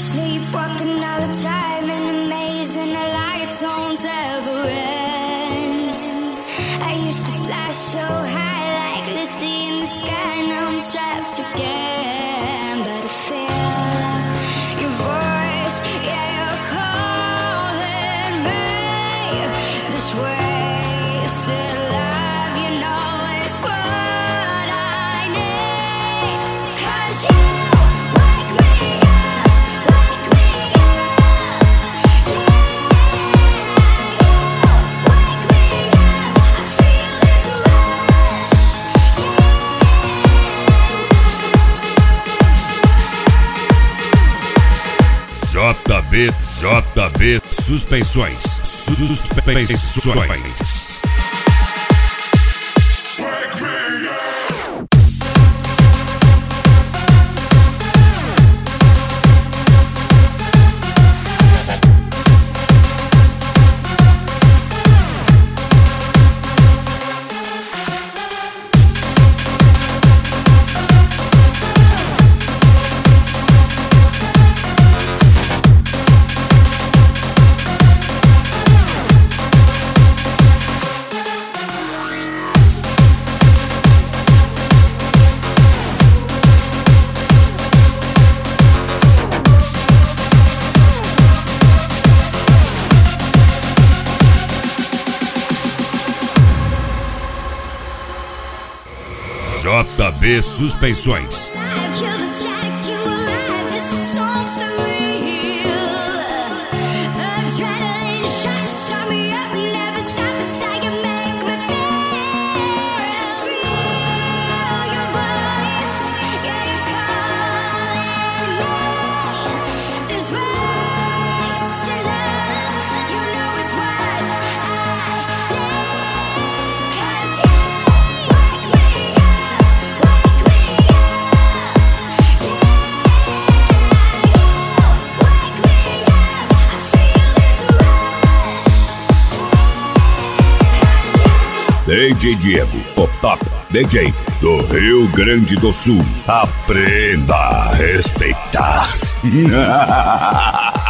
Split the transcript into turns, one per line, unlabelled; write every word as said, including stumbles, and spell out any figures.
Sleepwalking all the time in a maze, and the lights don't ever end. I used to fly so high like Lucy in the sky. Now I'm trapped again, but I feel your voice, yeah, you're calling me this wasted love, you know it's what I need. 'Cause you wake me up, wake me up, yeah, you wake me up. I feel this rush,
J B, J B, suspensões, suspensões. J B, suspensões.
kill the static, you arrive, this is something real. Adrenaline shots start me up, never stop, it's how you make me feel. I feel your voice, yeah, you're calling me this wasted love, you know it's what I need. 'Cause you wake me up, wake me up, yeah, you wake me up. I feel this rush, 'cause you
D J Diego, o top D J do Rio Grande do Sul. Aprenda a respeitar.